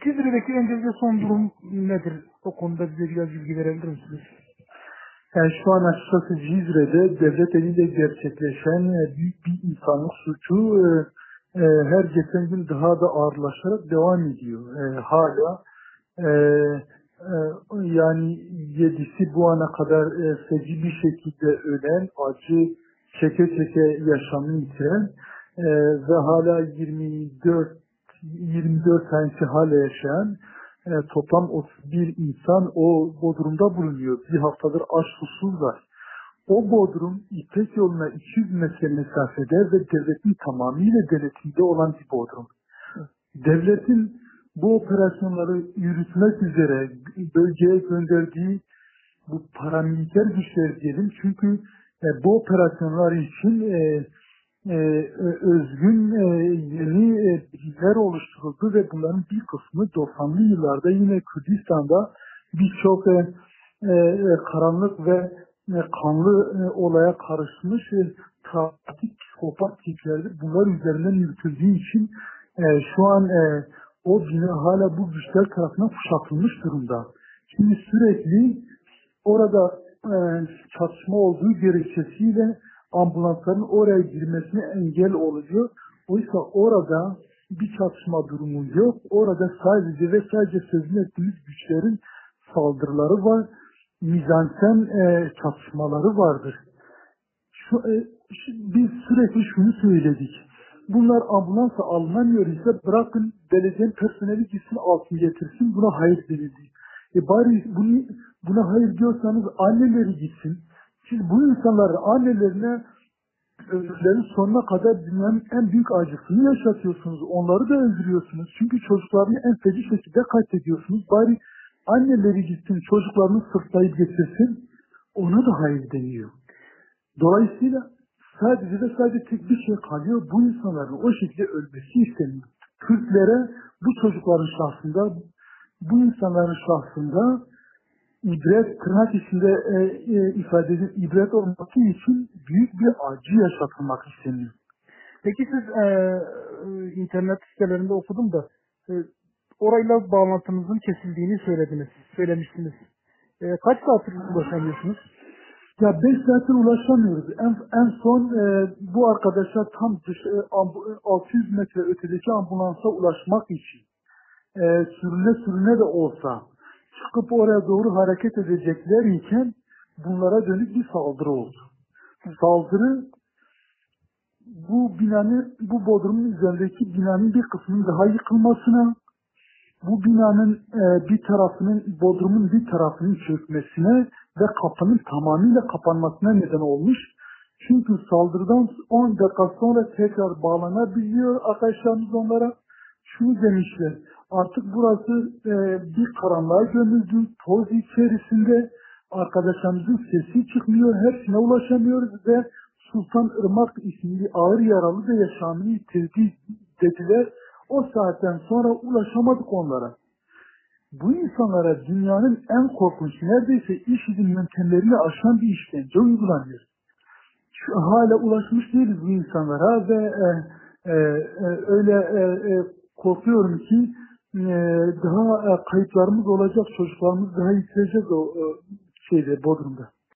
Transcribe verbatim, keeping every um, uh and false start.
Cizre'deki öncelikle son durum nedir? O konuda bize biraz bilgi verebilir misiniz? Yani şu an açıkçası Cizre'de devlet eliyle gerçekleşen e, büyük bir insanlık suçu e, e, her geçen gün daha da ağırlaşarak devam ediyor. E, hala e, e, yani yedisi bu ana kadar e, feci bir şekilde ölen, acı çeke çeke yaşamını yitiren e, ve hala yirmi dört yirmi dört tanesi hala yaşayan e, toplam otuz bir insan o Bodrum'da bulunuyor. Bir haftadır aç susuzlar. O Bodrum İpek yoluna iki yüz metre mesafede ve devletin tamamıyla denetimde olan bir Bodrum. Devletin bu operasyonları yürütmek üzere bölgeye gönderdiği bu paramiliter güçler diyelim. Çünkü e, bu operasyonlar için e, e, özgün e, yeni e, birimler oluşturuldu ve bunların bir kısmı doksanlı yıllarda yine Kürdistan'da birçok e, e, karanlık ve e, kanlı e, olaya karışmış e, travmatik psikopat tiplerdir. Bunlar üzerinden yürütüldüğü için e, şu an e, o bina hala bu güçler tarafından kuşatılmış durumda. Şimdi sürekli orada e, çatışma olduğu gerekçesiyle ambulansların oraya girmesine engel oluyor. Oysa orada bir çatışma durumu yok. Orada sadece ve sadece sözünü ettiğimiz güçlerin saldırıları var. Mizansen e, çatışmaları vardır. Şu, e, şu, biz sürekli şunu söyledik. Bunlar ambulansa alınamıyor ise bırakın belediye personeli gitsin altın getirsin, buna hayır denildi. E bari bunu, buna hayır diyorsanız anneleri gitsin. Siz bu insanların annelerine ömürlerin sonuna kadar dünyanın en büyük acısını yaşatıyorsunuz. Onları da öldürüyorsunuz. Çünkü çocuklarını en feci şekilde katlediyorsunuz. Bari anneleri gitsin, çocuklarını sırtlayıp getirsin. Ona da hayır deniyor. Dolayısıyla sadece ve sadece tek bir şey kalıyor. Bu insanların o şekilde ölmesi isteniyor. Kürtlere bu çocukların şahsında, bu insanların şahsında ibret, tırnak içinde e, e, ifade edip ibret olması için büyük bir acı yaşatılmak isteniyor. Peki siz e, e, internet sitelerinde okudum da e, orayla bağlantınızın kesildiğini söylediniz, söylemiştiniz. E, kaç saattir ulaşamıyorsunuz? Ya beş saattir ulaşamıyoruz. En, en son e, bu arkadaşlar tam dış, e, ambu, altı yüz metre ötedeki ambulansa ulaşmak için e, sürüne sürüne de olsa çıkıp oraya doğru hareket edecekler iken bunlara dönük bir saldırı oldu. Saldırı bu binanın, bu bodrumun üzerindeki binanın bir kısmının daha yıkılmasına, bu binanın e, bir tarafının, bodrumun bir tarafının çökmesine ve kapının tamamıyla kapanmasına neden olmuş. Çünkü saldırıdan on dakika sonra tekrar bağlanabiliyor arkadaşlarımız onlara. Şunu demişler, artık burası e, bir karanlığa gömüldü, toz içerisinde arkadaşlarımızın sesi çıkmıyor, hepsine ulaşamıyoruz ve Sultan Irmak isimli ağır yaralı da yaşamını yitirdi dediler. O saatten sonra ulaşamadık onlara. Bu insanlara dünyanın en korkunç, neredeyse IŞİD'in yöntemlerini aşan bir işkence uygulanıyor. Şu, hala ulaşmış değiliz bu insanlara ve e, e, e, öyle e, e, korkuyorum ki e, daha e, kayıplarımız olacak, çocuklarımız daha yitirecek o e, şeyde Bodrum'da.